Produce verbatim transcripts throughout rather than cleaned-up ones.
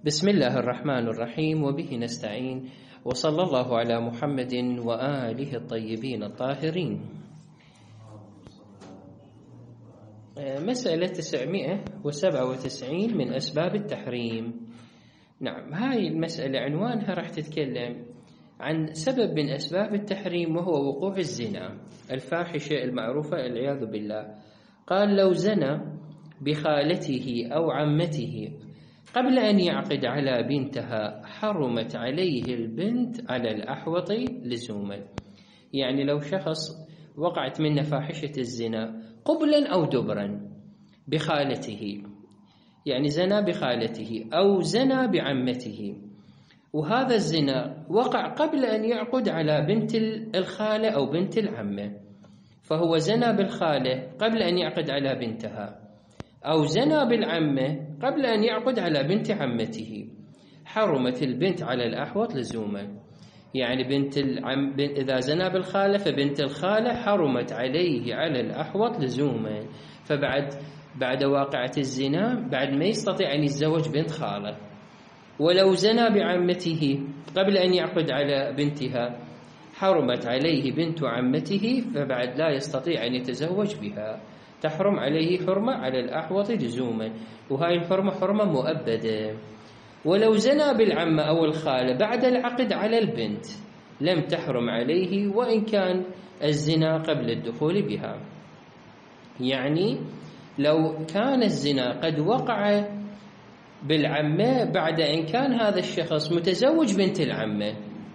بسم الله الرحمن الرحيم، وبه نستعين، وصلى الله على محمد وآله الطيبين الطاهرين. مسألة تسعمائة وسبعة وتسعين من أسباب التحريم. نعم، هاي المسألة عنوانها راح تتكلم عن سبب من أسباب التحريم، وهو وقوع الزنا، الفاحشة المعروفة العياذ بالله. قال: لو زنى بخالته أو عمته قبل أن يعقد على بنتها حرمت عليه البنت على الأحوط لزوما. يعني لو شخص وقعت منه فاحشة الزنا قبلا أو دبرا بخالته، يعني زنا بخالته أو زنا بعمته، وهذا الزنا وقع قبل أن يعقد على بنت الخالة أو بنت العمة، فهو زنا بالخالة قبل أن يعقد على بنتها، أو زنا بالعمة قبل أن يعقد على بنت عمته، حرمت البنت على الأحوط لزوما. يعني بنت العم إذا زنا بالخالة فبنت الخالة حرمت عليه على الأحوط لزوما، فبعد بعد واقعة الزنا بعد ما يستطيع أن يتزوج بنت خالة. ولو زنا بعمته قبل أن يعقد على بنتها حرمت عليه بنت عمته، فبعد لا يستطيع أن يتزوج بها، تحرم عليه حرمة على الأحوط لزوما، وهاي الحرمة حرمة مؤبدة. ولو زنا بالعمة أو الخالة بعد العقد على البنت لم تحرم عليه وإن كان الزنا قبل الدخول بها. يعني لو كان الزنا قد وقع بالعمة بعد أن كان هذا الشخص متزوج بنت العمة،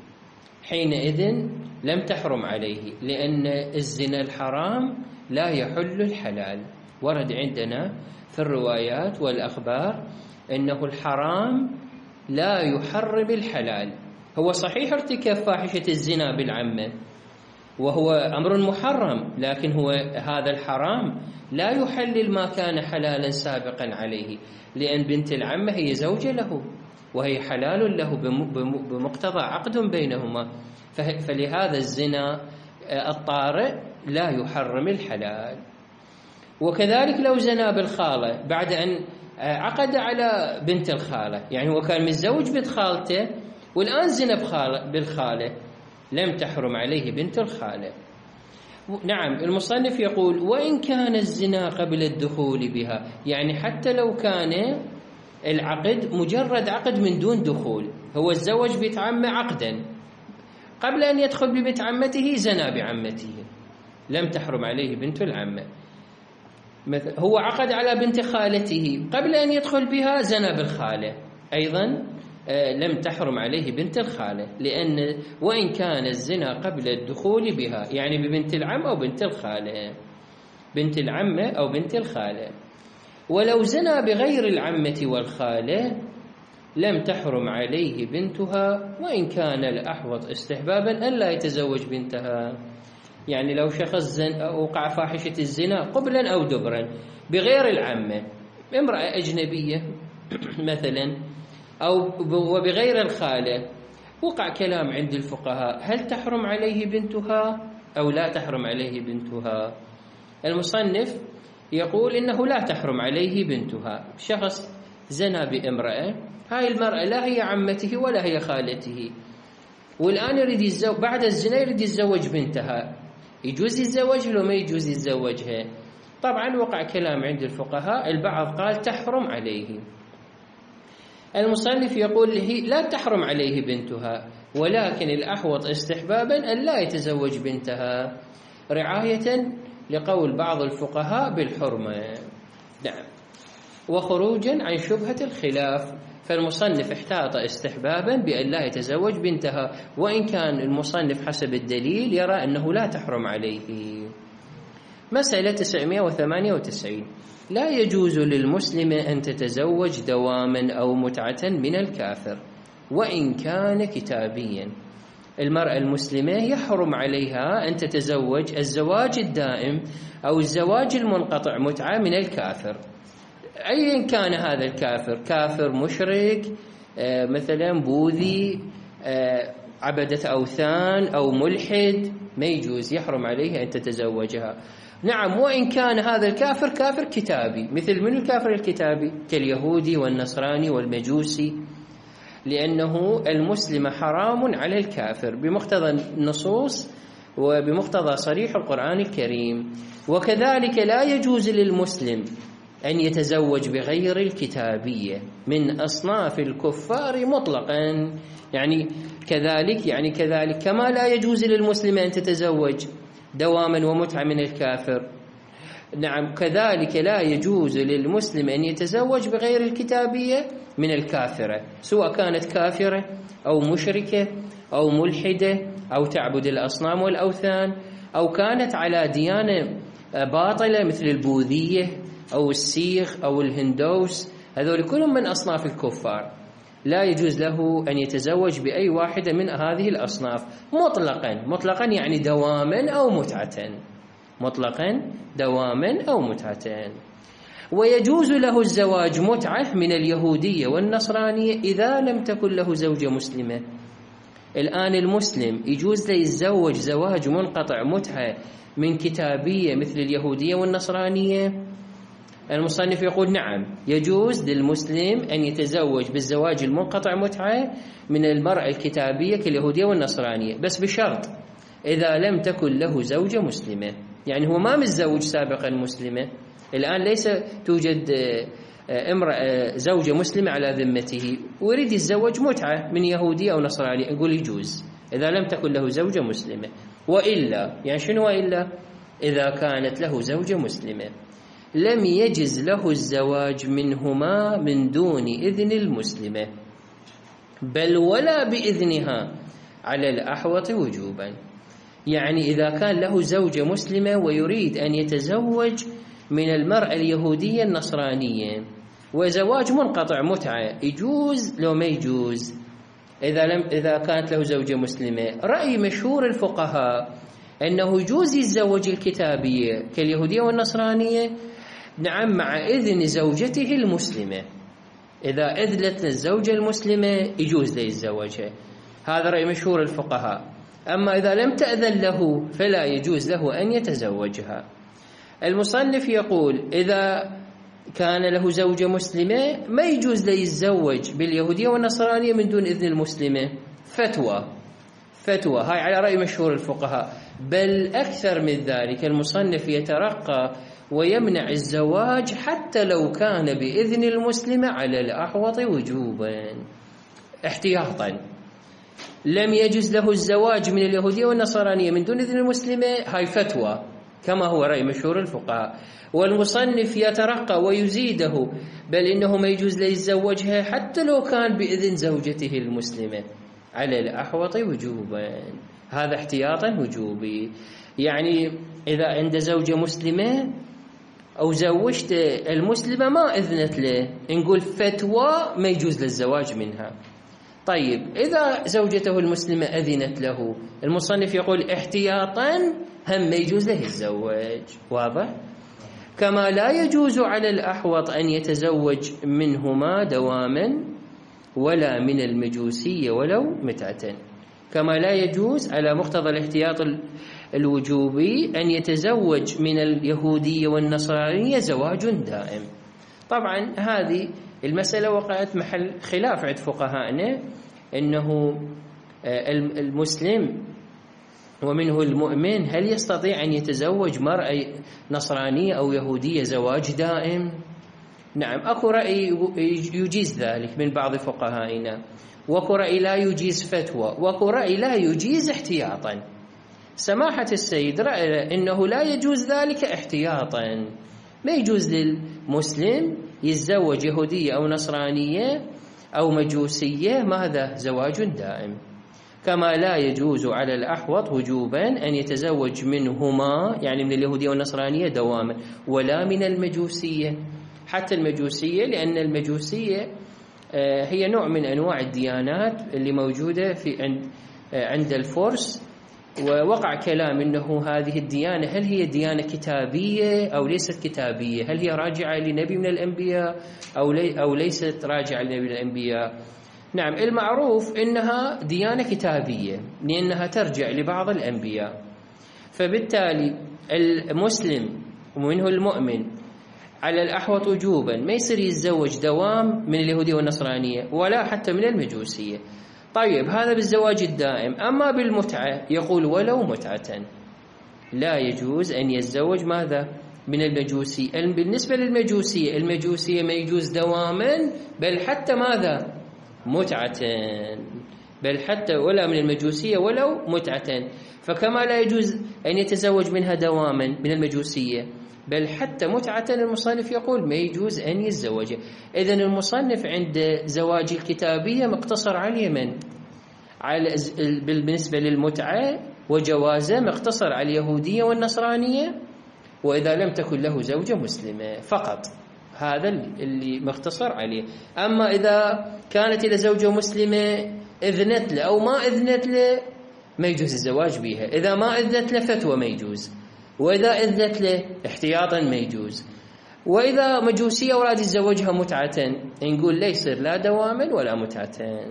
حينئذ لم تحرم عليه، لأن الزنا الحرام لا يحل الحلال. ورد عندنا في الروايات والأخبار أنه الحرام لا يحرم الحلال. هو صحيح ارتكب فاحشة الزنا بالعمة وهو أمر محرم، لكن هو هذا الحرام لا يحلل ما كان حلالا سابقا عليه، لأن بنت العمة هي زوجة له وهي حلال له بمقتضى عقد بينهما، فلهذا الزنا الطارئ لا يحرم الحلال. وكذلك لو زنا بالخالة بعد أن عقد على بنت الخالة، يعني هو كان متزوج بنت خالته والآن زنا بالخالة، لم تحرم عليه بنت الخالة. نعم، المصنف يقول: وإن كان الزنا قبل الدخول بها، يعني حتى لو كان العقد مجرد عقد من دون دخول، هو تزوج بنت عمه عقدا، قبل أن يدخل ببنت عمته زنا بعمته، لم تحرم عليه بنت العمة. مثل هو عقد على بنت خالته قبل أن يدخل بها زنا بالخالة، أيضا لم تحرم عليه بنت الخالة، لأن وإن كان الزنا قبل الدخول بها، يعني ببنت العم أو بنت الخالة، بنت العمة أو بنت الخالة. ولو زنا بغير العمة والخالة لم تحرم عليه بنتها، وإن كان الأحوط استحبابا أن لا يتزوج بنتها. يعني لو شخص زن وقع فاحشة الزنا قبلا أو دبرا بغير العمة، امرأة أجنبية مثلا، أو وبغير الخالة، وقع كلام عند الفقهاء: هل تحرم عليه بنتها أو لا تحرم عليه بنتها؟ المصنف يقول إنه لا تحرم عليه بنتها. شخص زنا بامرأة، هاي المرأة لا هي عمته ولا هي خالته، والآن يريد يتزوج بعد الزنا، يريد يتزوج بنتها، يجوز يتزوجها لو ما يجوز يتزوجها؟ طبعا وقع كلام عند الفقهاء، البعض قال تحرم عليه. المصنف يقول هي لا تحرم عليه بنتها، ولكن الأحوط استحبابا أن لا يتزوج بنتها، رعاية لقول بعض الفقهاء بالحرمة. نعم، وخروجا عن شبهة الخلاف، فالمصنف احتاط استحبابا بأن لا يتزوج بنتها، وإن كان المصنف حسب الدليل يرى أنه لا تحرم عليه. مسألة تسعمائة وثمانية وتسعين: لا يجوز للمسلم أن تتزوج دواما أو متعة من الكافر وإن كان كتابيا. المرأة المسلمة يحرم عليها أن تتزوج الزواج الدائم أو الزواج المنقطع متعة من الكافر، أيا كان هذا الكافر، كافر مشرك مثلا بوذي، عبدة أوثان أو ملحد، ما يجوز، يحرم عليه أن تتزوجها. نعم، وإن كان هذا الكافر كافر كتابي، مثل من الكافر الكتابي؟ كاليهودي والنصراني والمجوسي، لأنه المسلم حرام على الكافر بمقتضى النصوص وبمقتضى صريح القرآن الكريم. وكذلك لا يجوز للمسلم أن يتزوج بغير الكتابية من أصناف الكفار مطلقا، يعني كذلك يعني كذلك كما لا يجوز للمسلم أن تتزوج دواما ومتعة من الكافر، نعم كذلك لا يجوز للمسلم أن يتزوج بغير الكتابية من الكافرة، سواء كانت كافرة أو مشركة أو ملحدة أو تعبد الأصنام والأوثان أو كانت على ديانة باطلة مثل البوذية أو السيخ أو الهندوس، هذول كلهم من أصناف الكفار، لا يجوز له أن يتزوج بأي واحدة من هذه الأصناف مطلقا. مطلقا يعني دواما أو متعة، مطلقا دواما أو متعة. ويجوز له الزواج متعة من اليهودية والنصرانية إذا لم تكن له زوجة مسلمة. الآن المسلم يجوز له يتزوج زواج منقطع متعة من كتابية مثل اليهودية والنصرانية؟ المصنف يقول نعم، يجوز للمسلم أن يتزوج بالزواج المنقطع متعة من المرأة الكتابية كاليهودية والنصرانية، بس بشرط إذا لم تكن له زوجة مسلمة. يعني هو ما متزوج سابقا مسلمة، الآن ليس توجد امرأة زوجة مسلمة على ذمته ويريد يتزوج متعة من يهودية أو نصرانية، نقول يجوز إذا لم تكن له زوجة مسلمة. وإلا يعني شنو وإلا؟ إذا كانت له زوجة مسلمة لم يجز له الزواج منهما من دون إذن المسلمة، بل ولا بإذنها على الأحوط وجوبا. يعني إذا كان له زوجة مسلمة ويريد أن يتزوج من المرأة اليهودية النصرانية وزواج منقطع متعة، يجوز لو ما يجوز؟ إذا لم إذا كانت له زوجة مسلمة، رأي مشهور الفقهاء أنه يجوز يتزوج الكتابية كاليهودية والنصرانية، نعم مع إذن زوجته المسلمة. إذا أذلت الزوجة المسلمة يجوز ليتزوجها، هذا رأي مشهور الفقهاء. أما إذا لم تأذن له فلا يجوز له أن يتزوجها. المصنف يقول إذا كان له زوجة مسلمة ما يجوز ليتزوج باليهودية والنصرانية من دون إذن المسلمة. فتوى فتوى هاي على رأي مشهور الفقهاء، بل أكثر من ذلك المصنف يترقى ويمنع الزواج حتى لو كان بإذن المسلمة على الأحوط وجوبا احتياطا. لم يجوز له الزواج من اليهودية والنصرانية من دون إذن المسلمة، هاي فتوى كما هو رأي مشهور الفقهاء. والمصنف يترقى ويزيده بل إنه ما يجوز له يتزوجها حتى لو كان بإذن زوجته المسلمة على الأحوط وجوبا، هذا احتياطا وجوبي. يعني إذا عند زوجة مسلمة أو زوجت المسلمة ما أذنت له، نقول فتوى ما يجوز للزواج منها. طيب إذا زوجته المسلمة أذنت له، المصنف يقول احتياطا هم ما يجوز له يتزوج. واضح؟ كما لا يجوز على الأحوط أن يتزوج منهما دواما ولا من المجوسية ولو متعة، كما لا يجوز على مقتضى الاحتياط الوجوبي أن يتزوج من اليهودية والنصرانية زواج دائم. طبعا هذه المسألة وقعت محل خلاف عند فقهائنا، أنه المسلم ومنه المؤمن هل يستطيع أن يتزوج مرأة نصرانية أو يهودية زواج دائم؟ نعم، أكو رأي يجيز ذلك من بعض فقهائنا، وأكو رأي لا يجيز فتوى، وأكو رأي لا يجيز احتياطا. سماحة السيد رأى أنه لا يجوز ذلك احتياطا، ما يجوز للمسلم يتزوج يهودية أو نصرانية أو مجوسية ماذا زواج دائم، كما لا يجوز على الأحوط وجوبا أن يتزوج منهما يعني من اليهودية والنصرانية دواما ولا من المجوسية. حتى المجوسية، لأن المجوسية هي نوع من أنواع الديانات اللي موجودة في عند عند الفرس، ووقع كلام أنه هذه الديانة هل هي ديانة كتابية أو ليست كتابية، هل هي راجعة لنبي من الأنبياء أو لي أو ليست راجعة لنبي من الأنبياء. نعم، المعروف أنها ديانة كتابية لأنها ترجع لبعض الأنبياء، فبالتالي المسلم ومنه المؤمن على الأحوط وجوبا، ما يصير يتزوج دوام من اليهودية والنصرانية ولا حتى من المجوسية. طيب هذا بالزواج الدائم. أما بالمتعة يقول ولو متعة، لا يجوز أن يتزوج ماذا؟ من المجوسي. بالنسبة للمجوسية، المجوسية ما يجوز دواما بل حتى ماذا؟ متعة، بل حتى ولا من المجوسية ولو متعة. فكما لا يجوز أن يتزوج منها دواما من المجوسية بل حتى متعة، المصنف يقول ما يجوز أن يتزوج. إذن المصنف عند زواج الكتابية مقتصر على اليمن، على بالنسبة للمتعة وجوازه مقتصر على اليهودية والنصرانية، وإذا لم تكن له زوجة مسلمة فقط، هذا اللي مختصر عليه. أما إذا كانت إلى زوجة مسلمة إذنت له أو ما إذنت له ما يجوز الزواج بها. إذا ما إذنت له فتوى ما يجوز، وإذا إذنت له احتياطا ما يجوز. وإذا مجوسية وراد يتزوجها متعة نقول لا يصير لا دواما ولا متعة.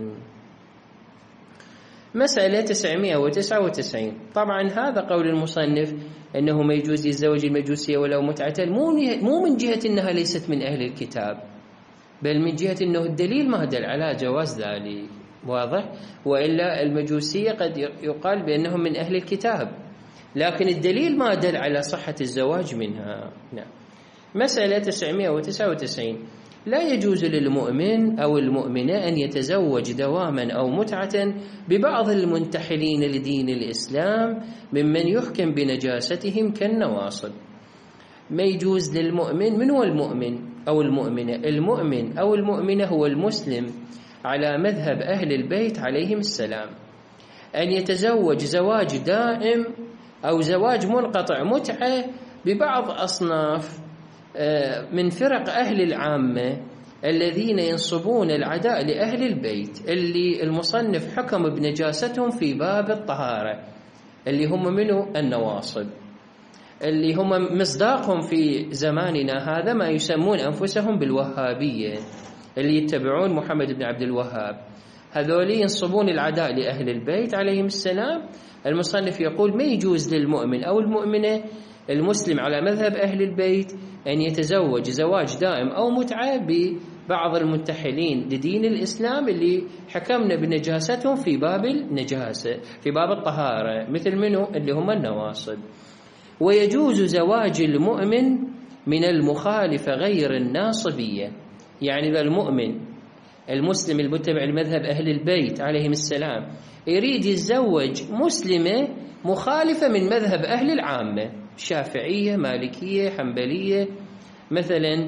مسألة تسعمائة وتسعة وتسعين. طبعا هذا قول المصنف أنه ما يجوز يتزوج المجوسية ولو متعة، مو من جهة أنها ليست من أهل الكتاب، بل من جهة أنه الدليل ما دل على جواز ذلك. واضح؟ وإلا المجوسية قد يقال بأنهم من أهل الكتاب، لكن الدليل ما دل على صحة الزواج منها. نعم. مسألة تسعمائة وتسعة وتسعين. لا يجوز للمؤمن أو المؤمنة أن يتزوج دواما أو متعة ببعض المنتحلين لدين الإسلام ممن يحكم بنجاستهم كالنواصب. ما يجوز للمؤمن. من هو المؤمن أو المؤمنة؟ المؤمن أو المؤمنة هو المسلم على مذهب أهل البيت عليهم السلام، أن يتزوج زواج دائم أو زواج منقطع متعة ببعض أصناف من فرق أهل العامة الذين ينصبون العداء لأهل البيت، اللي المصنف حكم بنجاستهم في باب الطهارة، اللي هم منه النواصب، اللي هم مصداقهم في زماننا هذا ما يسمون أنفسهم بالوهابية، اللي يتبعون محمد بن عبد الوهاب. هذول ينصبون العداء لأهل البيت عليهم السلام. المصنف يقول ما يجوز للمؤمن أو المؤمنة المسلم على مذهب أهل البيت أن يتزوج زواج دائم أو متعة ببعض المنتحلين لدين الإسلام اللي حكمنا بنجاستهم في باب النجاسة، في باب الطهارة، مثل منه اللي هم النواصب. ويجوز زواج المؤمن من المخالفة غير الناصبية، يعني إذا المؤمن المسلم المتبع لمذهب أهل البيت عليهم السلام يريد يتزوج مسلمة مخالفة من مذهب أهل العامة، شافعية، مالكية، حنبلية، مثلا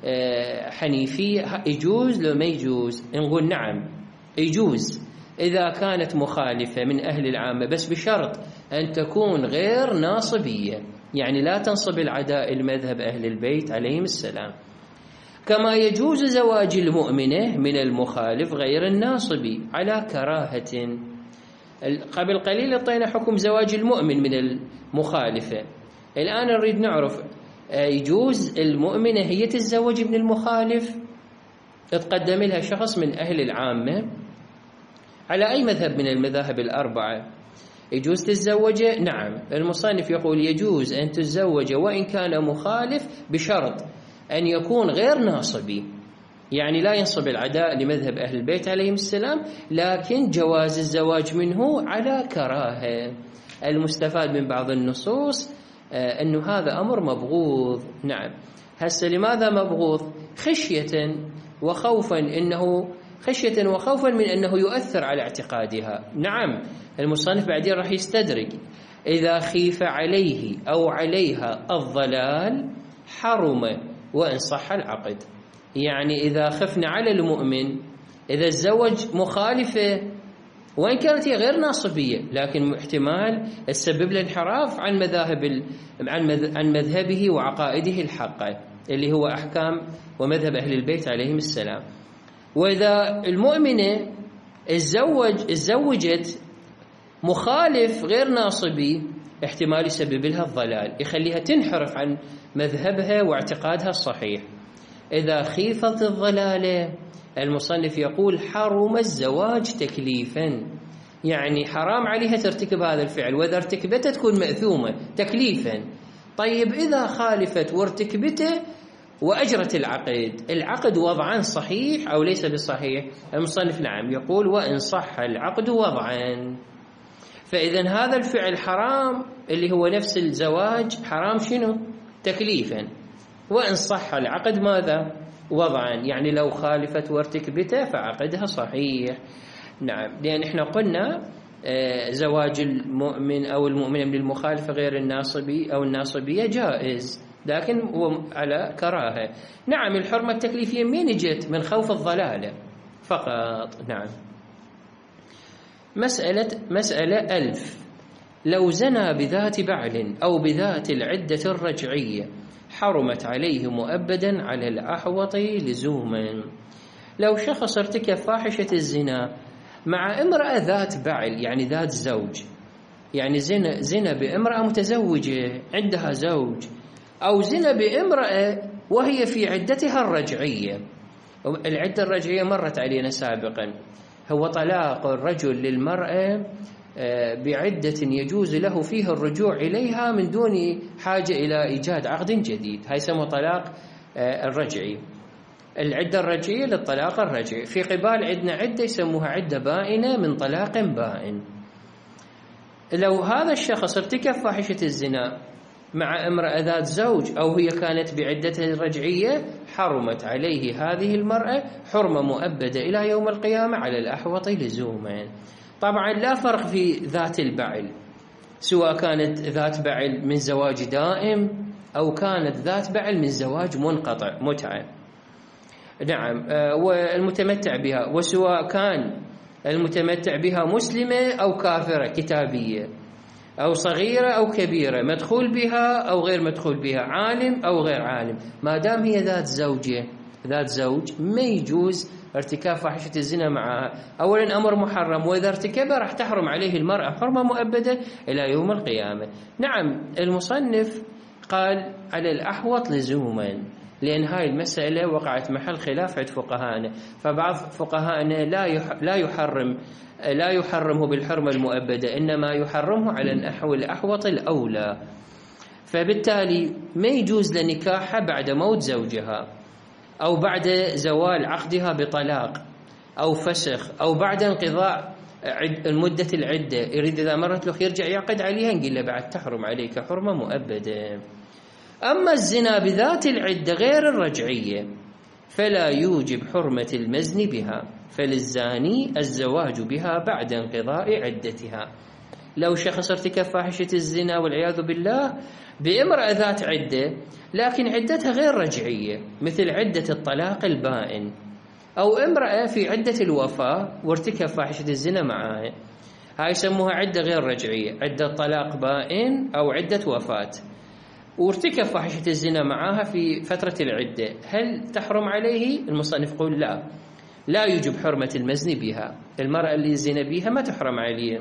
حنيفية، يجوز لو ما يجوز؟ نقول نعم يجوز إذا كانت مخالفة من أهل العامة، بس بشرط أن تكون غير ناصبية، يعني لا تنصب العداء لمذهب أهل البيت عليهم السلام. كما يجوز زواج المؤمنة من المخالف غير الناصبي على كراهة. قبل قليل اعطينا حكم زواج المؤمن من المخالفة، الآن نريد نعرف يجوز المؤمنة هي تتزوج من المخالف؟ تقدم لها شخص من أهل العامة على أي مذهب من المذاهب الأربعة يجوز تتزوجه؟ نعم، المصنف يقول يجوز أن تتزوج وإن كان مخالف بشرط أن يكون غير ناصبي، يعني لا ينصب العداء لمذهب أهل البيت عليهم السلام، لكن جواز الزواج منه على كراهة. المستفاد من بعض النصوص أنه هذا أمر مبغوض. نعم. هسه لماذا مبغوض؟ خشية وخوفا، إنه خشية وخوفا من أنه يؤثر على اعتقادها. نعم، المصنف بعدين راح يستدرك إذا خيف عليه أو عليها الضلال حرم وإن صح العقد، يعني إذا خفنا على المؤمن إذا تزوج مخالفة وإن كانت هي غير ناصبية، لكن احتمال تسبب له انحراف عن مذاهب عن مذهبه وعقائده الحقة اللي هو أحكام ومذهب أهل البيت عليهم السلام. وإذا المؤمنة الزوج الزوجت مخالف غير ناصبي احتمال يسبب لها الضلال، يخليها تنحرف عن مذهبها واعتقادها الصحيح. إذا خيفت الضلالة المصنف يقول حرم الزواج تكليفا، يعني حرام عليها ترتكب هذا الفعل، وإذا ارتكبته تكون مأثومة تكليفا. طيب إذا خالفت وارتكبته وأجرت العقد. العقد وضعا صحيح أو ليس بصحيح؟ المصنف نعم يقول وإن صح العقد وضعا. فإذا هذا الفعل حرام اللي هو نفس الزواج حرام شنو؟ تكليفا. وإن صح العقد ماذا؟ وضعا، يعني لو خالفت وارتكبته فعقدها صحيح. نعم، لأن احنا قلنا زواج المؤمن أو المؤمنة من المخالفة غير الناصبي أو الناصبية جائز، لكن هو على كراهة. نعم، الحرمة التكليفية من جت؟ من خوف الضلالة فقط. نعم. مسألة مسألة ألف: لو زنى بذات بعل أو بذات العدة الرجعية حرمت عليه مؤبدا على الأحوط لزوما. لو شخص ارتكب فاحشة الزنا مع امرأة ذات بعل، يعني ذات زوج، يعني زنا زنا بامرأة متزوجة عندها زوج، أو زنا بامرأة وهي في عدتها الرجعية. العدة الرجعية مرت علينا سابقا، هو طلاق الرجل للمرأة بعدة يجوز له فيه الرجوع إليها من دون حاجة إلى إيجاد عقد جديد، هاي يسمى طلاق الرجعي. العدة الرجعية للطلاق الرجعي. في قبال عندنا عدة يسموها عدة بائنة من طلاق بائن. لو هذا الشخص ارتكب فاحشة الزنا مع امرأة ذات زوج أو هي كانت بعدتها الرجعية حرمت عليه هذه المرأة حرمة مؤبدة إلى يوم القيامة على الأحوط لزوما. طبعا لا فرق في ذات البعل، سواء كانت ذات بعل من زواج دائم أو كانت ذات بعل من زواج منقطع متعة. نعم، والمتمتع بها، وسواء كان المتمتع بها مسلمة أو كافرة كتابية أو صغيرة أو كبيرة، مدخول بها أو غير مدخول بها، عالم أو غير عالم، ما دام هي ذات زوجة ذات زوج ما يجوز ارتكاب فاحشة الزنا معها. أولا أمر محرم، وإذا ارتكبها راح تحرم عليه المرأة حرمة مؤبدة إلى يوم القيامة. نعم، المصنف قال على الأحوط لزوما، لأن هاي المسألة وقعت محل خلاف عند فقهاءنا، فبعض فقهاءنا لا لا يحرم لا يحرمه بالحرمة المؤبدة، إنما يحرمه على النحو الأحوط الأولى. فبالتالي ما يجوز لنكاحها بعد موت زوجها أو بعد زوال عقدها بطلاق أو فسخ أو بعد انقضاء المدة العدة. يريد إذا مرت له يرجع يعقد عليها، نقول له بعد تحرم عليك حرمة مؤبدة. أما الزنا بذات العدة غير الرجعية فلا يوجب حرمة المزن بها، فللزاني الزواج بها بعد انقضاء عدتها. لو شخص ارتكب فاحشة الزنا والعياذ بالله بامرأة ذات عدة لكن عدتها غير رجعية، مثل عدة الطلاق البائن، أو امرأة في عدة الوفاة وارتكب فاحشة الزنا معها، هاي يسموها عدة غير رجعية، عدة طلاق بائن أو عدة وفاة، وارتكب فاحشة الزنا معها في فترة العدة، هل تحرم عليه؟ المصنف يقول لا، لا يوجب حرمة المزن بها. المرأة اللي زنا بها ما تحرم عليه،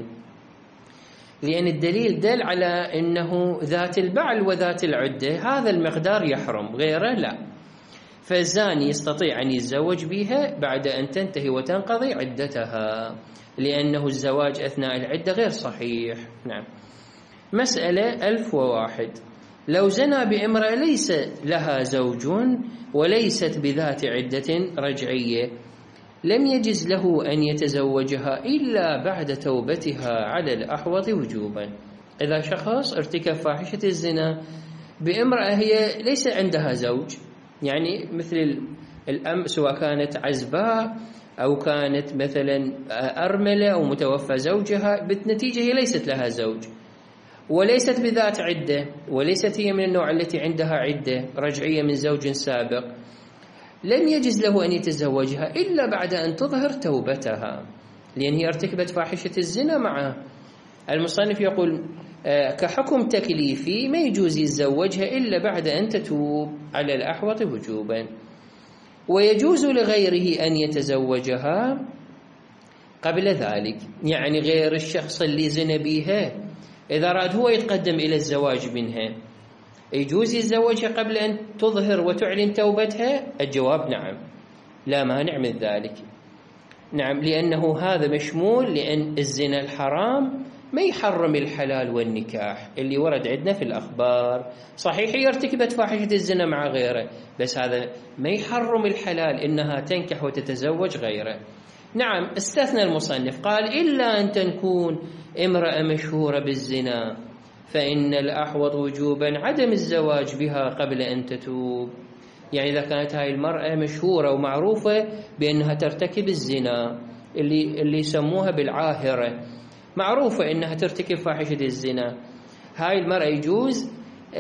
لأن الدليل دل على أنه ذات البعل وذات العدة هذا المقدار يحرم، غيره لا. فالزاني يستطيع أن يتزوج بها بعد أن تنتهي وتنقضي عدتها، لأنه الزواج أثناء العدة غير صحيح. نعم. مسألة ألف وواحد: لو زنى بامرأة ليس لها زوج وليست بذات عدة رجعية لم يجز له أن يتزوجها إلا بعد توبتها على الأحوط وجوبا. إذا شخص ارتكب فاحشة الزنا بامرأة هي ليس عندها زوج، يعني مثل الأم، سواء كانت عزباء أو كانت مثلا أرملة أو متوفى زوجها، بالنتيجة هي ليست لها زوج وليست بذات عدة، وليست هي من النوع التي عندها عدة رجعية من زوج سابق، لم يجز له أن يتزوجها إلا بعد أن تظهر توبتها، لأن هي ارتكبت فاحشة الزنا معه. المصنف يقول كحكم تكليفي ما يجوز يتزوجها إلا بعد أن تتوب على الأحوط وجوبا، ويجوز لغيره أن يتزوجها قبل ذلك، يعني غير الشخص اللي زنى بها إذا أراد هو يتقدم إلى الزواج منها يجوز يتزوجها قبل أن تظهر وتعلن توبتها؟ الجواب نعم، لا مانع من ذلك. نعم، لأنه هذا مشمول، لأن الزنا الحرام ما يحرم الحلال والنكاح اللي ورد عندنا في الأخبار. صحيح هي ارتكبت فاحشة الزنا مع غيره، بس هذا ما يحرم الحلال إنها تنكح وتتزوج غيره. نعم استثنى المصنف قال إلا أن تكون امرأة مشهورة بالزنا فإن الأحوط وجوبا عدم الزواج بها قبل أن تتوب. يعني إذا كانت هاي المرأة مشهورة ومعروفة بأنها ترتكب الزنا اللي اللي يسموها بالعاهرة، معروفة أنها ترتكب فاحشة الزنا، هاي المرأة يجوز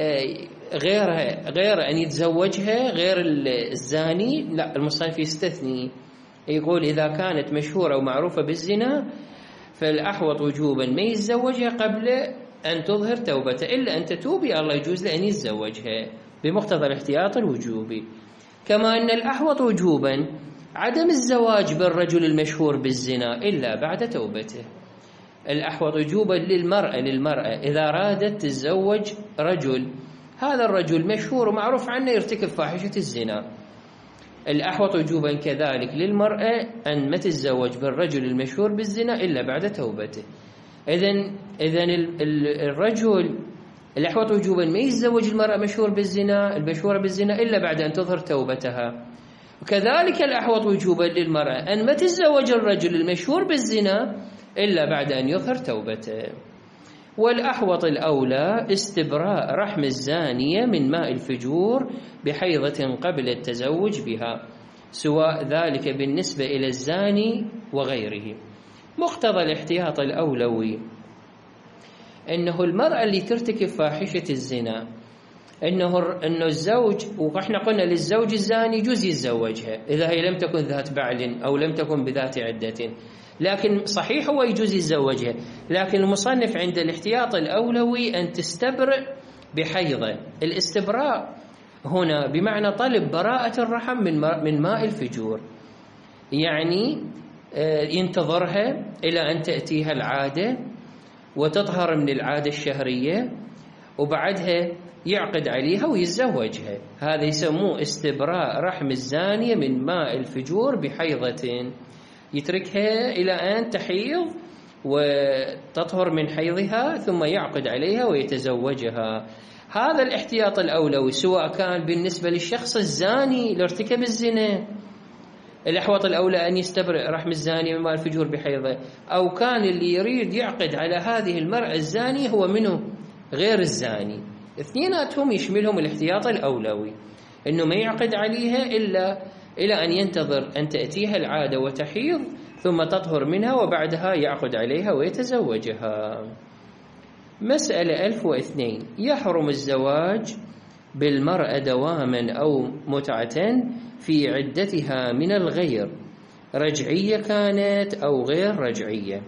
غيرها غير أن يتزوجها غير الزاني. لا، المصنف يستثني، يقول إذا كانت مشهورة ومعروفة بالزنا فالأحوط وجوبا ما يتزوجها قبل أن تظهر توبته، إلا أن تتوبي الله يجوز لأن يتزوجها بمقتضى الاحتياط الوجوبي. كما أن الأحوط وجوبا عدم الزواج بالرجل المشهور بالزنا إلا بعد توبته. الأحوط وجوبا للمرأة للمرأة إذا أرادت تتزوج رجل هذا الرجل مشهور ومعروف عنه يرتكب فاحشة الزنا، الأحوط وجوبا كذلك للمرأة أن ما تتزوج بالرجل المشهور بالزنا إلا بعد توبته. إذن إذن الرجل الأحوط وجوبا ما يتزوج المرأة مشهور بالزنا المشهورة بالزنا إلا بعد أن تظهر توبتها، وكذلك الأحوط وجوبا للمرأة أن ما تتزوج الرجل المشهور بالزنا إلا بعد أن يظهر توبته. والأحوط الأولى استبراء رحم الزانية من ماء الفجور بحيضة قبل التزوج بها، سواء ذلك بالنسبة إلى الزاني وغيره. مقتضى الاحتياط الأولوي أنه المرأة اللي ترتكب فاحشة الزنا أنه أنه الزوج، وإحنا قلنا للزوج الزاني يجوز يتزوجها إذا هي لم تكن ذات بعل أو لم تكن بذات عدة، لكن صحيح هو يجوز يتزوجها، لكن المصنف عند الاحتياط الأولوي أن تستبرئ بحيضة. الاستبراء هنا بمعنى طلب براءة الرحم من ماء الفجور، يعني ينتظرها إلى أن تأتيها العادة وتطهر من العادة الشهرية وبعدها يعقد عليها ويتزوجها. هذا يسموه استبراء رحم الزانية من ماء الفجور بحيضة، يتركها إلى أن تحيض وتطهر من حيضها ثم يعقد عليها ويتزوجها. هذا الاحتياط الأولوي سواء كان بالنسبة للشخص الزاني لارتكب الزنا الأحوط الأولى أن يستبرئ رحم الزاني من ماء الفجور بحيضة، أو كان اللي يريد يعقد على هذه المرأة الزانية هو منه غير الزاني، اثنيناتهم يشملهم الاحتياط الأولوي أنه ما يعقد عليها إلا إلى أن ينتظر أن تأتيها العادة وتحيض ثم تطهر منها وبعدها يعقد عليها ويتزوجها. مسألة ألف واثنين، يحرم الزواج بالمرأة دواما أو متعة في عدتها من الغير، رجعية كانت أو غير رجعية.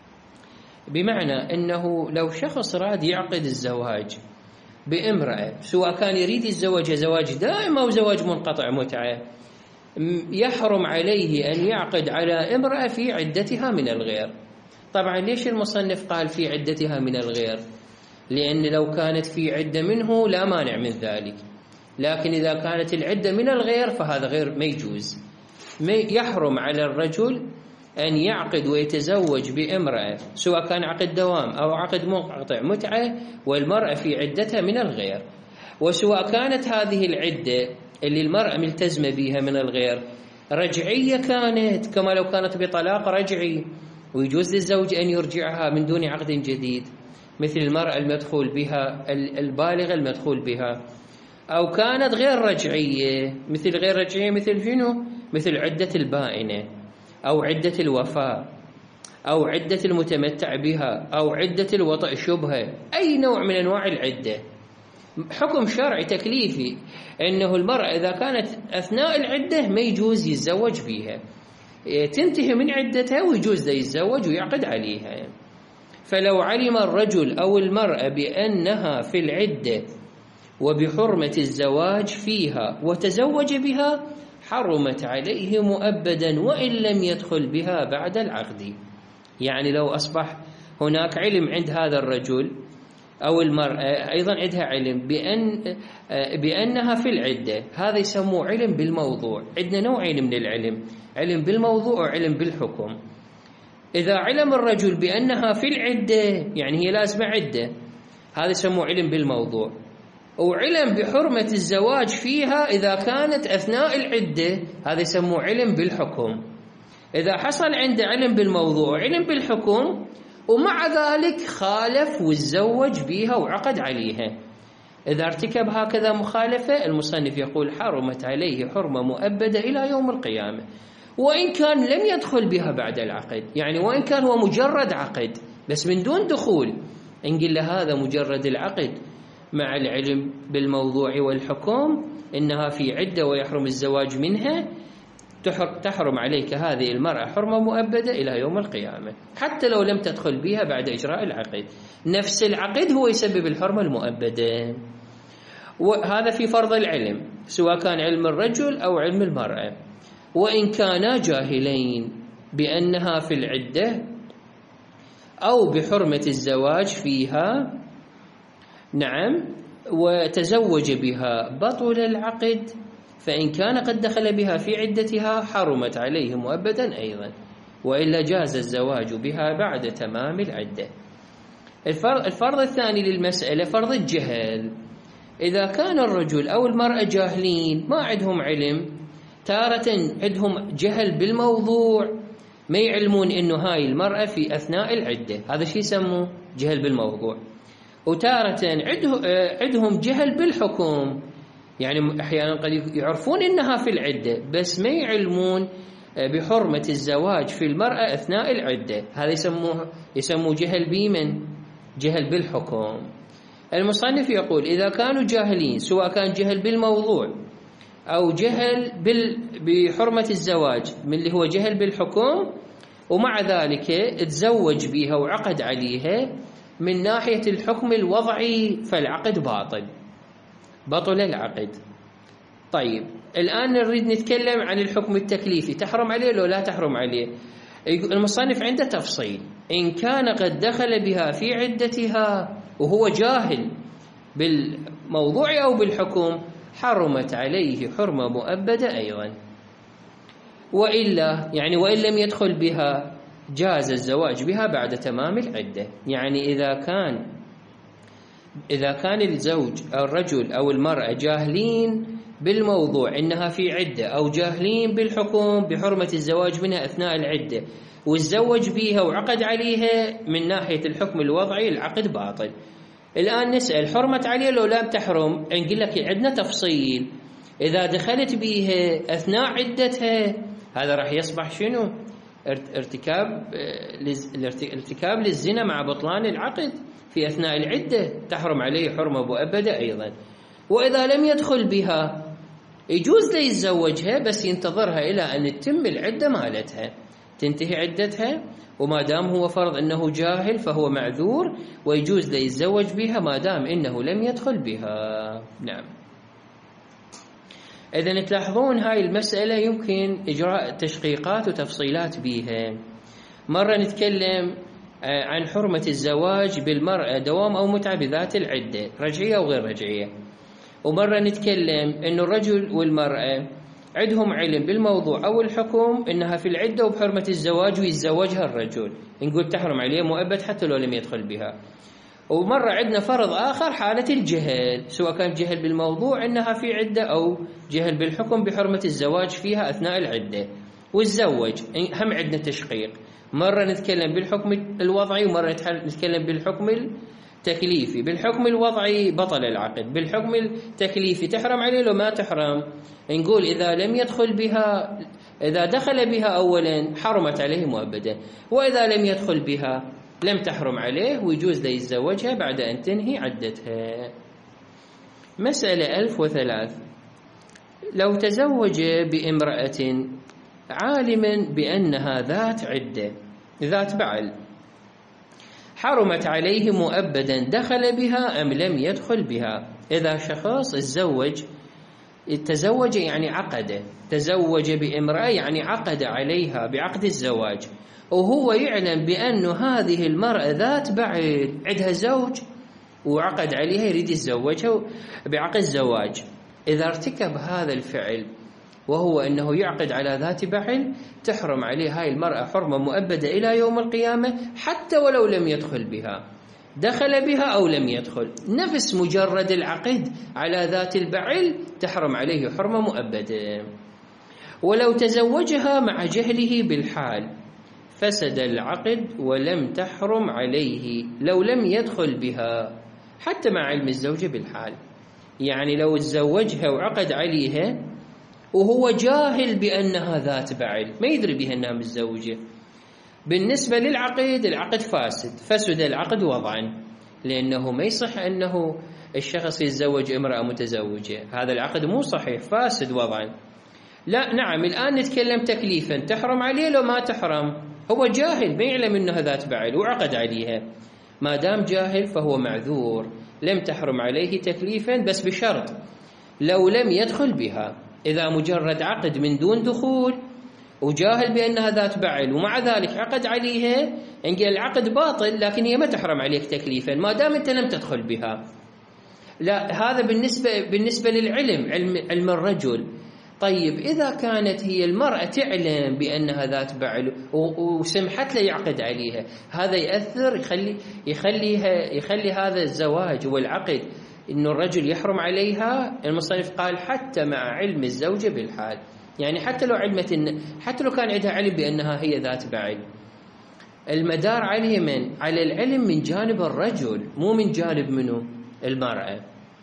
بمعنى أنه لو شخص راد يعقد الزواج بامرأة سواء كان يريد الزواج زواج دائم أو زواج منقطع متعة، يحرم عليه أن يعقد على امرأة في عدتها من الغير. طبعا ليش المصنف قال في عدتها من الغير؟ لأن لو كانت في عدة منه لا مانع من ذلك، لكن إذا كانت العدة من الغير فهذا غير ما يجوز. يحرم على الرجل أن يعقد ويتزوج بامرأة سواء كان عقد دوام أو عقد منقطع متعة والمرأة في عدتها من الغير، وسواء كانت هذه العدة اللي المرأة ملتزمة بها من الغير رجعية كانت، كما لو كانت بطلاق رجعي ويجوز للزوج أن يرجعها من دون عقد جديد، مثل المرأة المدخول بها البالغة المدخول بها، أو كانت غير رجعية مثل غير رجعية مثل شنو؟ مثل عدة البائنة أو عدة الوفاة أو عدة المتمتع بها أو عدة الوطأ شبهة، أي نوع من أنواع العدة. حكم شرعي تكليفي أنه المرأة إذا كانت أثناء العدة ما يجوز يتزوج بها، تنتهي من عدتها ويجوز يتزوج ويعقد عليها. فلو علم الرجل أو المرأة بأنها في العدة وبحرمة الزواج فيها وتزوج بها حرمت عليه مؤبدا وإن لم يدخل بها بعد العقد. يعني لو أصبح هناك علم عند هذا الرجل أو المرأة أيضا عندها علم بأن بأنها في العدة، هذا يسموه علم بالموضوع. عندنا نوعين من العلم، علم بالموضوع وعلم بالحكم. إذا علم الرجل بأنها في العدة، يعني هي لازمة عدة، هذا يسموه علم بالموضوع. وعلم بحرمة الزواج فيها إذا كانت أثناء العدة، هذا يسموه علم بالحكم. إذا حصل عنده علم بالموضوع وعلم بالحكم ومع ذلك خالف وتزوج بها وعقد عليها، إذا ارتكب هكذا مخالفة المصنف يقول حرمت عليه حرمة مؤبدة إلى يوم القيامة، وإن كان لم يدخل بها بعد العقد، يعني وإن كان هو مجرد عقد بس من دون دخول، نقول له هذا مجرد العقد مع العلم بالموضوع والحكم إنها في عدة ويحرم الزواج منها، تحرم عليك هذه المرأة حرمة مؤبدة إلى يوم القيامة حتى لو لم تدخل بها بعد إجراء العقد. نفس العقد هو يسبب الحرمة المؤبدة. وهذا في فرض العلم سواء كان علم الرجل أو علم المرأة. وإن كانا جاهلين بأنها في العدة أو بحرمة الزواج فيها، نعم، وتزوج بها بطل العقد، فإن كان قد دخل بها في عدتها حرمت عليه مؤبدا أيضا، وإلا جاز الزواج بها بعد تمام العدة. الفرض الثاني للمسألة فرض الجهل. إذا كان الرجل أو المرأة جاهلين ما عندهم علم، تارة عندهم جهل بالموضوع، ما يعلمون إنه هاي المرأة في أثناء العدة، هذا شيء يسموه جهل بالموضوع. وتارة عندهم جهل بالحكم، يعني أحيانا قد يعرفون إنها في العدة بس ما يعلمون بحرمة الزواج في المرأة أثناء العدة، هذا يسموه يسموه جهل بمن؟ جهل بالحكم. المصنف يقول إذا كانوا جاهلين سواء كان جهل بالموضوع أو جهل بحرمة الزواج من اللي هو جهل بالحكم، ومع ذلك تزوج بها وعقد عليها، من ناحية الحكم الوضعي فالعقد باطل، بطل العقد. طيب الآن نريد نتكلم عن الحكم التكليفي، تحرم عليه لو لا تحرم عليه؟ المصنف عنده تفصيل. إن كان قد دخل بها في عدتها وهو جاهل بالموضوع أو بالحكم حرمت عليه حرمة مؤبدة أيضا، وإلا يعني وإن لم يدخل بها جاز الزواج بها بعد تمام العدة. يعني إذا كان إذا كان الزوج أو الرجل أو المرأة جاهلين بالموضوع إنها في عدة أو جاهلين بالحكم بحرمة الزواج منها أثناء العدة والزوج بها وعقد عليها، من ناحية الحكم الوضعي العقد باطل. الآن نسأل حرمت عليه لو لم تحرم؟ نقول لك عندنا تفصيل. إذا دخلت بها أثناء عدتها هذا راح يصبح شنو؟ ارتكاب الارتكاب للزنا مع بطلان العقد في أثناء العدة، تحرم عليه حرمة مؤبدة أيضا. وإذا لم يدخل بها يجوز له يتزوجها بس ينتظرها إلى أن تتم العدة مالتها، تنتهي عدتها، وما دام هو فرض أنه جاهل فهو معذور ويجوز له يتزوج بها ما دام إنه لم يدخل بها. نعم. إذن تلاحظون هاي المسألة يمكن إجراء تشقيقات وتفصيلات بها. مرة نتكلم عن حرمة الزواج بالمرأة دوام أو متعة بذات العدة رجعية أو غير رجعية، ومرة نتكلم إنه الرجل والمرأة عندهم علم بالموضوع أو الحكم إنها في العدة وبحرمة الزواج ويتزوجها الرجل، نقول تحرم عليه مؤبد حتى لو لم يدخل بها. ومرة عندنا فرض آخر حالة الجهل، سواء كان جهل بالموضوع إنها في عدة أو جهل بالحكم بحرمة الزواج فيها أثناء العدة والزوج، هم عندنا تشقيق. مرة نتكلم بالحكم الوضعي ومرة نتكلم بالحكم التكليفي. بالحكم الوضعي بطل العقد، بالحكم التكليفي تحرم عليه لو ما تحرم؟ نقول إذا لم يدخل بها، إذا دخل بها أولا حرمت عليه مؤبدا، وإذا لم يدخل بها لم تحرم عليه ويجوز له يتزوجها بعد أن تنهي عدتها. مسألة ألف وثلاث. لو تزوج بامرأة عالما بأنها ذات عدة ذات بعل، حرمت عليه مؤبدا دخل بها أم لم يدخل بها؟ إذا شخص تزوج تزوج يعني عقد، تزوج بامرأة يعني عقد عليها بعقد الزواج، وهو يعلم بأن هذه المرأة ذات بعل عندها زوج وعقد عليها يريد يتزوجها بعقد الزواج، إذا ارتكب هذا الفعل وهو أنه يعقد على ذات بعل، تحرم عليه هاي المرأة حرمة مؤبدة إلى يوم القيامة حتى ولو لم يدخل بها، دخل بها أو لم يدخل، نفس مجرد العقد على ذات البعل تحرم عليه حرمة مؤبدة. ولو تزوجها مع جهله بالحال فسد العقد ولم تحرم عليه لو لم يدخل بها حتى مع علم الزوجة بالحال. يعني لو تزوجها وعقد عليها وهو جاهل بأنها ذات بعل، ما يدري بها أنها متزوجة، بالنسبة للعقد العقد فاسد، فسد العقد وضعا، لأنه ما يصح أنه الشخص يتزوج امرأة متزوجة، هذا العقد مو صحيح، فاسد وضعا. لا نعم، الآن نتكلم تكليفا، تحرم عليه لو ما تحرم، هو جاهل ما يعلم أنها ذات بعل وعقد عليها، ما دام جاهل فهو معذور، لم تحرم عليه تكليفا، بس بشرط لو لم يدخل بها. إذا مجرد عقد من دون دخول وجاهل بأنها ذات بعل ومع ذلك عقد عليها، إن قال العقد باطل، لكن هي ما تحرم عليك تكليفا ما دام أنت لم تدخل بها. لا، هذا بالنسبة بالنسبة للعلم، علم علم الرجل. طيب إذا كانت هي المرأة تعلم بأنها ذات بعل وسمحت له يعقد عليها، هذا يأثر يخلي يخليها يخلي هذا الزواج والعقد إنه الرجل يحرم عليها. المصنف قال حتى مع علم الزوجة بالحال، يعني حتى لو علمت إن حتى لو كان عندها علم بأنها هي ذات بعل، المدار عليه من على العلم من جانب الرجل مو من جانب منه المرأة.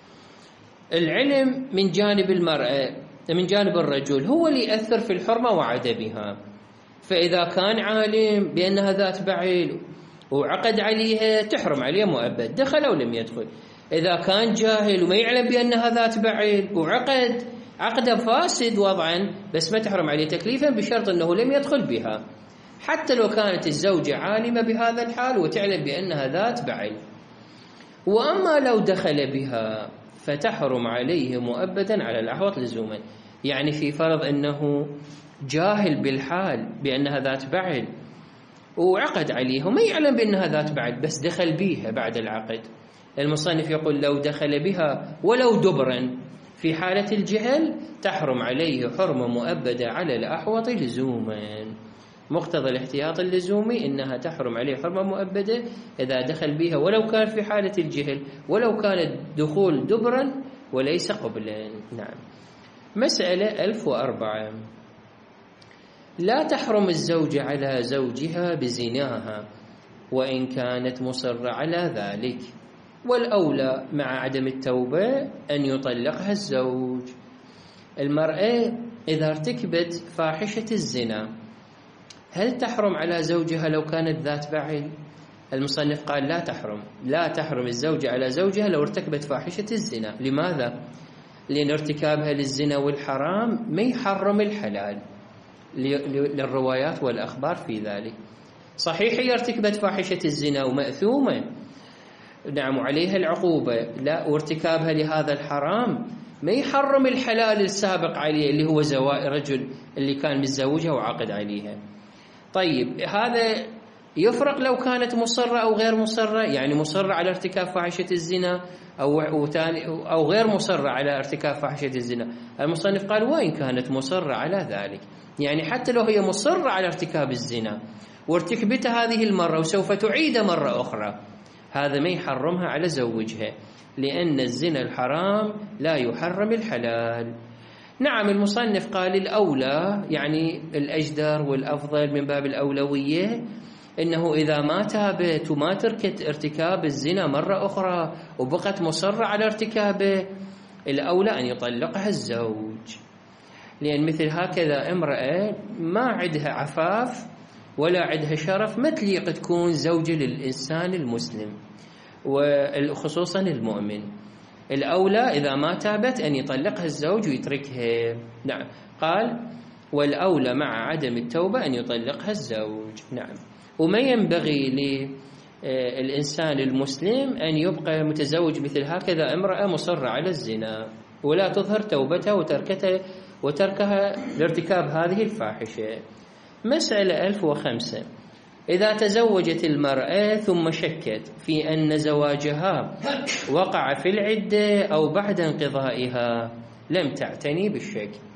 العلم من جانب المرأة من جانب الرجل هو اللي يأثر في الحرمة وعدمها. فإذا كان عالم بأنها ذات بعل وعقد عليها تحرم عليه مؤبد، دخل أو لم يدخل. إذا كان جاهل وما يعلم بأنها ذات بعل وعقد، عقده فاسد وضعا، بس ما تحرم عليه تكليفا بشرط أنه لم يدخل بها، حتى لو كانت الزوجة عالمة بهذا الحال وتعلم بأنها ذات بعل. وأما لو دخل بها فتحرم عليه مؤبدا على الأحوط لزوما. يعني في فرض أنه جاهل بالحال بأنها ذات بعل وعقد عليه وما يعلم بأنها ذات بعل، بس دخل بها بعد العقد، المصنف يقول لو دخل بها ولو دبرا في حالة الجهل تحرم عليه حرمة مؤبدة على الأحوط لزوما. مقتضى الاحتياط اللزومي إنها تحرم عليه حرمة مؤبدة إذا دخل بها ولو كان في حالة الجهل، ولو كان الدخول دبرا وليس قبلا. نعم. مسألة ألف وأربعة. لا تحرم الزوجة على زوجها بزناها وإن كانت مصرة على ذلك، والأولى مع عدم التوبة أن يطلقها الزوج. المرأة إذا ارتكبت فاحشة الزنا هل تحرم على زوجها لو كانت ذات بعل؟ المصنف قال لا تحرم، لا تحرم الزوجة على زوجها لو ارتكبت فاحشة الزنا. لماذا؟ لأن ارتكابها للزنا والحرام ما يحرم الحلال للروايات والأخبار في ذلك. صحيح هي ارتكبت فاحشة الزنا ومأثومة، نعم عليها العقوبة، لا، وارتكابها لهذا الحرام ما يحرم الحلال السابق عليه اللي هو زواج رجل اللي كان متزوجها وعقد عليها. طيب هذا يفرق لو كانت مصرة أو غير مصرة، يعني مصرة على ارتكاب فاحشة الزنا أو أو غير مصرة على ارتكاب فاحشة الزنا. المصنف قال وإن كانت مصرة على ذلك، يعني حتى لو هي مصرة على ارتكاب الزنا وارتكبتها هذه المرة وسوف تعيد مرة أخرى، هذا ما يحرمها على زوجها، لأن الزنا الحرام لا يحرم الحلال. نعم المصنف قال الأولى، يعني الأجدر والأفضل من باب الأولوية، إنه إذا ما تابت وما تركت ارتكاب الزنا مرة أخرى وبقت مصرة على ارتكابه، الأولى أن يطلقها الزوج، لأن مثل هكذا امرأة ما عندها عفاف ولا عندها شرف، ما تليق تكون زوجة للإنسان المسلم وخصوصا المؤمن. الأولى إذا ما تابت أن يطلقها الزوج ويتركها. نعم قال والأولى مع عدم التوبة أن يطلقها الزوج. نعم. وما ينبغي للإنسان المسلم أن يبقى متزوج مثل هكذا امرأة مصرة على الزنا ولا تظهر توبتها وتركتها وتركها لارتكاب هذه الفاحشة. مسألة ألف وخمسة. إذا تزوجت المرأة ثم شكت في أن زواجها وقع في العدة أو بعد انقضائها لم تعتني بالشك.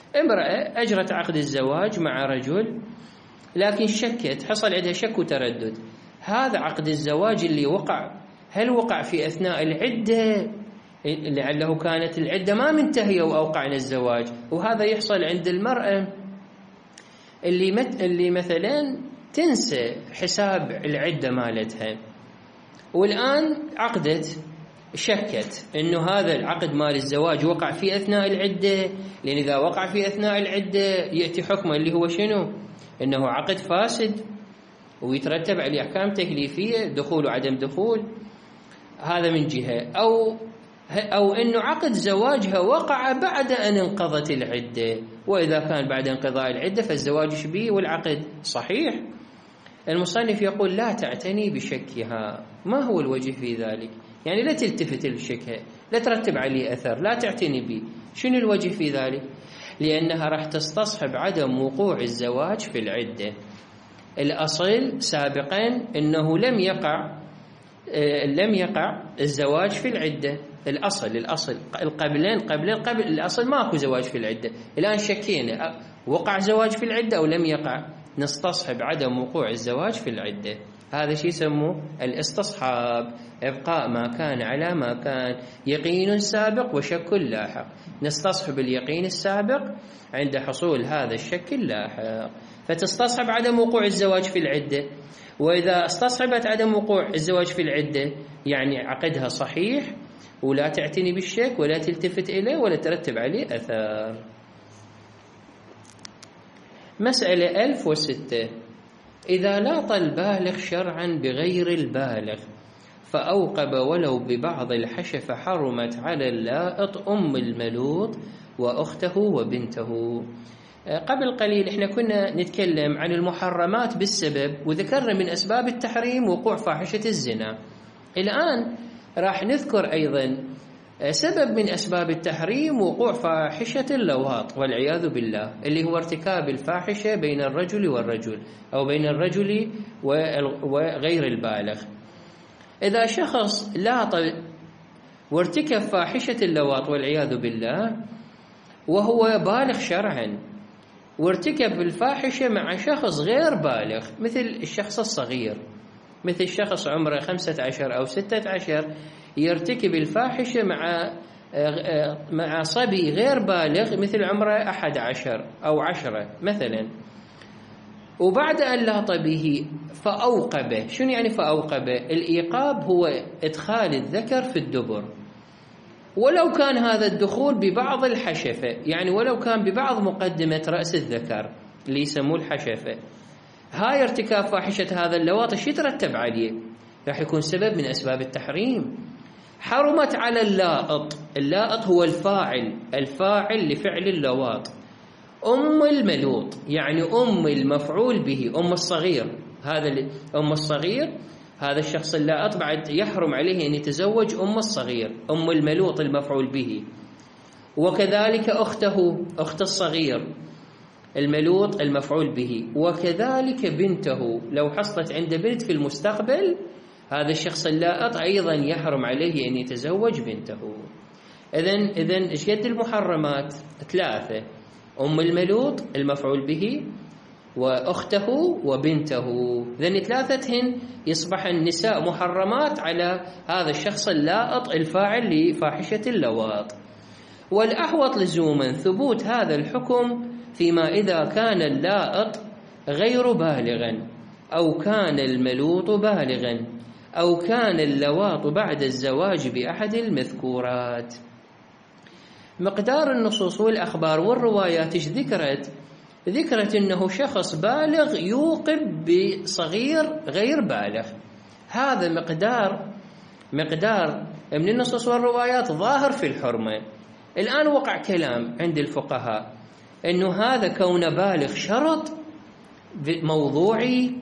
امرأة أجرت عقد الزواج مع رجل لكن شكت، حصل عندها شك وتردد. هذا عقد الزواج اللي وقع هل وقع في أثناء العدة لعله كانت العدة ما منتهية وأوقعنا الزواج؟ وهذا يحصل عند المرأة اللي مت اللي مثلا تنسى حساب العدة مالتها، والآن عقدت شكت إنه هذا العقد مال الزواج وقع في أثناء العدة، لأن إذا وقع في أثناء العدة يأتي حكمه اللي هو شنو؟ إنه عقد فاسد ويترتب عليه أحكام تكليفية، دخول وعدم دخول. هذا من جهة. أو أو إنه عقد زواجها وقع بعد أن انقضت العدة، وإذا كان بعد انقضاء العدة فالزواج شبيه والعقد صحيح. المصنف يقول لا تعتني بشكها. ما هو الوجه في ذلك؟ يعني لا تلتفت لشكها، لا ترتب عليه أثر، لا تعتني به. شنو الوجه في ذلك؟ لأنها راح تستصحب عدم وقوع الزواج في العدة. الأصل سابقا أنه لم يقع لم يقع الزواج في العدة. الأصل الأصل القبلين قبل قبل الأصل ماكو زواج في العدة. الآن شكينا وقع زواج في العدة أو لم يقع، نستصحب عدم وقوع الزواج في العدة. هذا شيء يسموه الاستصحاب، إبقاء ما كان على ما كان، يقين سابق وشك لاحق. نستصحب اليقين السابق عند حصول هذا الشك اللاحق، فتستصحب عدم وقوع الزواج في العدة. وإذا استصحبت عدم وقوع الزواج في العدة يعني عقدها صحيح، ولا تعتني بالشك ولا تلتفت إليه ولا ترتب عليه أثار. مسألة ألف وستة. إذا لاط البالغ شرعا بغير البالغ فأوقب ولو ببعض الحشفة حرمت على اللائط أم الملوط وأخته وبنته. قبل قليل احنا كنا نتكلم عن المحرمات بالسبب، وذكرنا من أسباب التحريم وقوع فاحشة الزنا. الآن راح نذكر أيضا سبب من أسباب التحريم وقوع فاحشة اللواط والعياذ بالله، اللي هو ارتكاب الفاحشة بين الرجل والرجل أو بين الرجل وغير البالغ. إذا شخص لاط وارتكب فاحشة اللواط والعياذ بالله وهو بالغ شرعا، وارتكب الفاحشة مع شخص غير بالغ مثل الشخص الصغير، مثل شخص عمره خمسة عشر أو ستة عشر يرتكب الفاحشة مع مع صبي غير بالغ مثل عمره أحد عشر أو عشرة مثلا، وبعد أن لاط به فأوقبه. شنو يعني فأوقبه؟ الإيقاب هو إدخال الذكر في الدبر، ولو كان هذا الدخول ببعض الحشفة، يعني ولو كان ببعض مقدمة رأس الذكر اللي يسموه الحشفة. هاي ارتكاب فاحشة هذا اللواط شو يترتب عليه؟ راح يكون سبب من أسباب التحريم. حرمت على اللائط. اللائط هو الفاعل الفاعل لفعل اللواط. أم الملوط يعني أم المفعول به، أم الصغير. هذا أم الصغير هذا الشخص اللائط بعد يحرم عليه أن يتزوج أم الصغير، أم الملوط المفعول به. وكذلك أخته، أخت الصغير الملوط المفعول به. وكذلك بنته لو حصلت عند بنت في المستقبل، هذا الشخص اللائط أيضا يحرم عليه أن يتزوج بنته. إذن إذن إيش قد المحرمات؟ ثلاثة: أم الملوط المفعول به، وأخته، وبنته. إذن ثلاثتهن يصبح النساء محرمات على هذا الشخص اللائط الفاعل لفاحشة اللواط. والأحوط لزوما ثبوت هذا الحكم فيما إذا كان اللائط غير بالغا، أو كان الملوط بالغا، أو كان اللواط بعد الزواج بأحد المذكورات. مقدار النصوص والأخبار والروايات إيش ذكرت؟ ذكرت أنه شخص بالغ يوقب بصغير غير بالغ. هذا مقدار مقدار من النصوص والروايات ظاهر في الحرمة. الآن وقع كلام عند الفقهاء أنه هذا كون بالغ شرط موضوعي،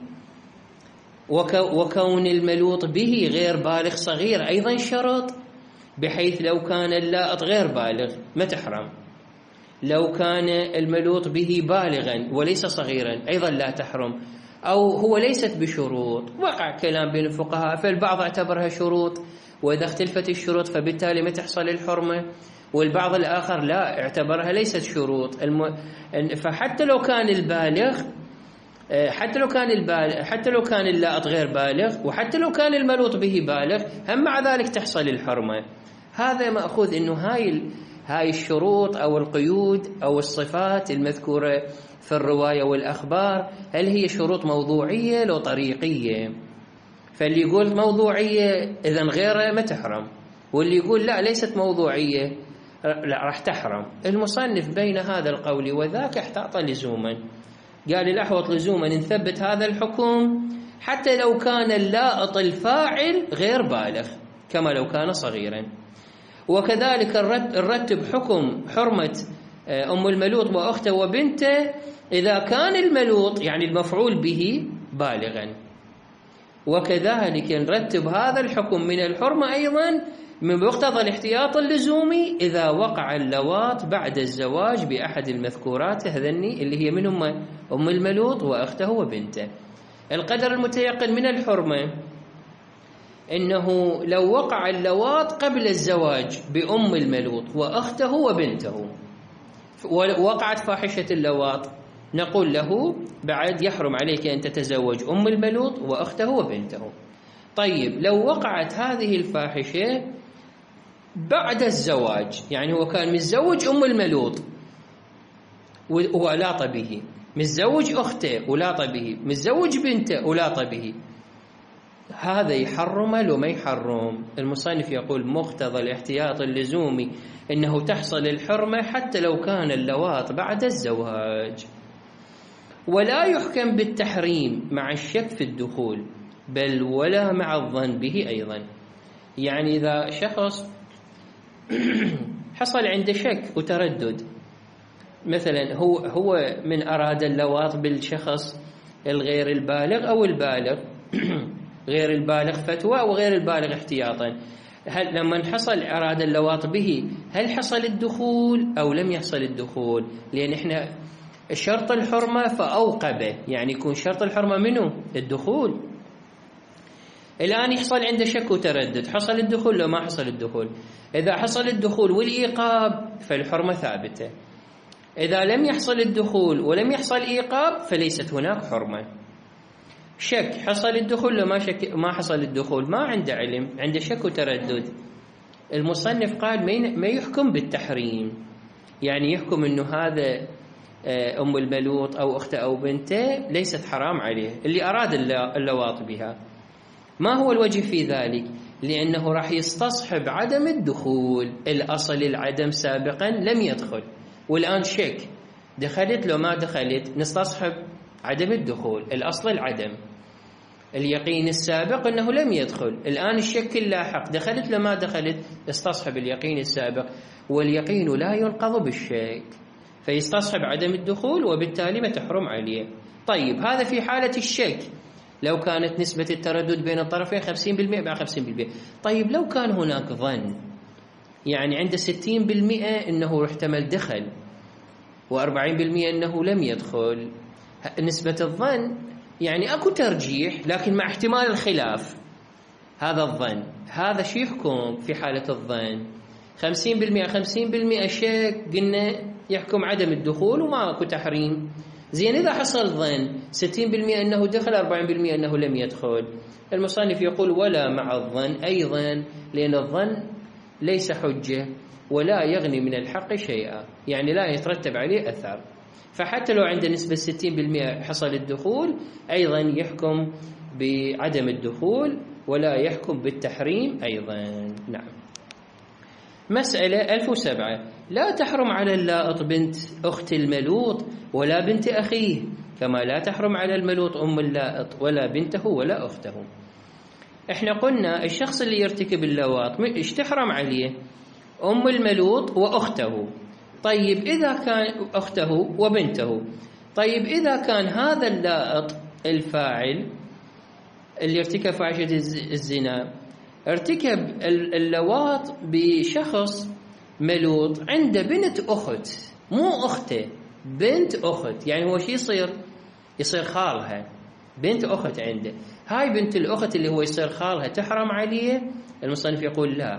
وكون الملوط به غير بالغ صغير أيضا شرط، بحيث لو كان اللائط غير بالغ ما تحرم، لو كان الملوط به بالغا وليس صغيرا أيضا لا تحرم، أو هو ليست بشروط. وقع كلام بين الفقهاء، فالبعض اعتبرها شروط، وإذا اختلفت الشروط فبالتالي ما تحصل الحرمة، والبعض الآخر لا، اعتبرها ليست شروط. الم... فحتى لو كان البالغ حتى لو كان البالغ حتى لو كان اللائط غير بالغ، وحتى لو كان الملوط به بالغ، هم مع ذلك تحصل الحرمة. هذا مأخوذ إنه هاي هاي الشروط أو القيود أو الصفات المذكورة في الرواية والأخبار، هل هي شروط موضوعية لو طريقية؟ فاللي يقول موضوعية إذن غيره ما تحرم، واللي يقول لا ليست موضوعية لا راح تحرم. المصنف بين هذا القول وذاك احتاط لزوما، قال الأحوط لزوما نثبت هذا الحكم حتى لو كان اللائط الفاعل غير بالغ كما لو كان صغيرا. وكذلك الرتب حكم حرمة أم الملوط وأخته وبنته إذا كان الملوط يعني المفعول به بالغا. وكذلك نرتب هذا الحكم من الحرمة أيضا من مقتضى الاحتياط اللزومي إذا وقع اللواط بعد الزواج بأحد المذكورات هذني اللي هي منهم أم الملوط وأخته وبنته. القدر المتيقن من الحرمة إنه لو وقع اللواط قبل الزواج بأم الملوط وأخته وبنته، ووقعت فاحشة اللواط، نقول له بعد يحرم عليك أن تتزوج أم الملوط وأخته وبنته. طيب لو وقعت هذه الفاحشة بعد الزواج، يعني هو كان متزوج أم الملوط ولاط به، متزوج أخته ولاط به، متزوج بنته ولاط به، هذا يحرم لو ما يحرم؟ المصنف يقول مقتضى الاحتياط اللزومي إنه تحصل الحرمة حتى لو كان اللواط بعد الزواج. ولا يحكم بالتحريم مع الشك في الدخول، بل ولا مع الظن به أيضا. يعني إذا شخص حصل عنده شك وتردد، مثلا هو هو من أراد اللواط بالشخص الغير البالغ أو البالغ غير البالغ فتوى وغير البالغ احتياطا، هل لما حصل أراد اللواط به هل حصل الدخول أو لم يحصل الدخول؟ لأن إحنا شرط الحرمة فأوقبه، يعني يكون شرط الحرمة منه الدخول. الآن يحصل عنده شك وتردد، حصل الدخول لو ما حصل الدخول؟ إذا حصل الدخول والإيقاب فالحرمة ثابتة، إذا لم يحصل الدخول ولم يحصل إيقاب فليست هناك حرمة. شك حصل الدخول لو ما شك ما حصل الدخول، ما عنده علم، عنده شك وتردد، المصنف قال ما يحكم بالتحريم، يعني يحكم إنه هذا أم الملوط أو أخته أو بنته ليست حرام عليه اللي أراد اللواط بها. ما هو الوجه في ذلك؟ لأنه راح يستصحب عدم الدخول، الأصل العدم سابقا لم يدخل، والآن شك دخلت لو ما دخلت نستصحب عدم الدخول، الأصل العدم، اليقين السابق أنه لم يدخل، الآن الشك اللاحق دخلت لو ما دخلت استصحب اليقين السابق، واليقين لا ينقض بالشك فيستصحب عدم الدخول وبالتالي ما تحرم عليه. طيب هذا في حالة الشك، لو كانت نسبة التردد بين الطرفين خمسين بالمئة مع خمسين بالمئة. طيب لو كان هناك ظن، يعني عنده ستين بالمئة أنه احتمل دخل وأربعين بالمئة أنه لم يدخل، نسبة الظن يعني أكو ترجيح لكن مع احتمال الخلاف، هذا الظن هذا شو يحكم في حالة الظن؟ خمسين بالمئة خمسين بالمئة شك قلنا يحكم عدم الدخول وما أكو تحريم. زين إذا حصل ظن ستين بالمئة أنه دخل أربعين بالمئة أنه لم يدخل، المصنف يقول ولا مع الظن أيضا، لأن الظن ليس حجة ولا يغني من الحق شيئا، يعني لا يترتب عليه أثر، فحتى لو عنده نسبة ستين بالمئة حصل الدخول أيضا يحكم بعدم الدخول ولا يحكم بالتحريم أيضا. نعم. مسألة ألف وسبعة، لا تحرم على اللائط بنت أخت الملوط ولا بنت أخيه، كما لا تحرم على الملوط أم اللائط ولا بنته ولا أخته. احنا قلنا الشخص اللي يرتكب اللواط ايش تحرم عليه؟ أم الملوط وأخته. طيب إذا كان أخته وبنته، طيب إذا كان هذا اللائط الفاعل اللي ارتكب فاحشة الزنا ارتكب اللواط بشخص ملوط عنده بنت أخت، مو أخته، بنت أخت، يعني هو شي يصير؟ يصير خالها، بنت أخت عنده، هاي بنت الأخت اللي هو يصير خالها تحرم عليه؟ المصنف يقول لا.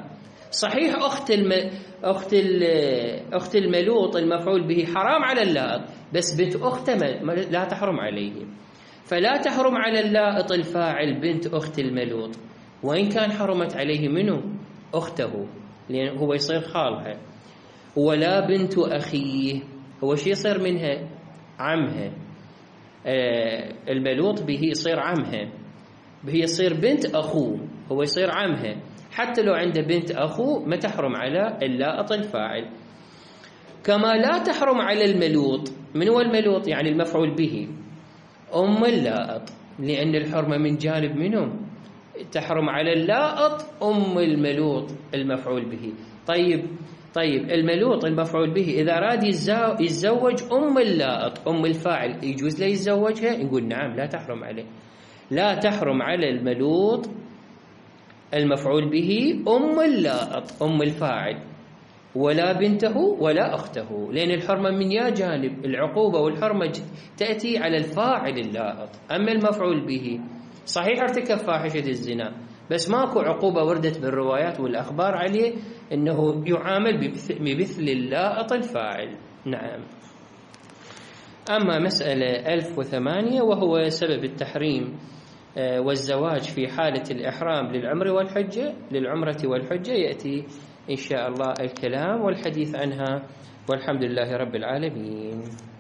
صحيح أخت الم... أخت ال... أخت الملوط المفعول به حرام على اللائط، بس بنت أخته ما... لا تحرم عليه. فلا تحرم على اللائط الفاعل بنت أخت الملوط، وإن كان حرمت عليه منه أخته، لأن هو يصير خالها. ولا بنت أخيه، هو شي يصير منها؟ عمها. آه الملوط به يصير عمها، هي يصير بنت أخوه، هو يصير عمها. حتى لو عنده بنت أخوه ما تحرم على اللائط الفاعل. كما لا تحرم على الملوط. من هو الملوط؟ يعني المفعول به، أم اللائط، لأن الحرمة من جانب منهم. تحرم على اللائط أم الملوط المفعول به. طيب طيب الملوط المفعول به إذا أراد يتزوج أم اللائط أم الفاعل، يجوز له يتزوجها؟ نقول نعم، لا تحرم عليه. لا تحرم على الملوط المفعول به أم اللائط أم الفاعل، ولا بنته ولا أخته، لأن الحرمة من يا جانب. العقوبة والحرمة تأتي على الفاعل اللائط. أما المفعول به صحيح ارتكب فاحشة الزنا، بس ماكو عقوبة وردت بالروايات والأخبار عليه أنه يعامل بمثل اللائط الفاعل. نعم. أما مسألة ألف وثمانية وهو سبب التحريم والزواج في حالة الإحرام للعمرة والحجة للعمرة والحجة، يأتي إن شاء الله الكلام والحديث عنها، والحمد لله رب العالمين.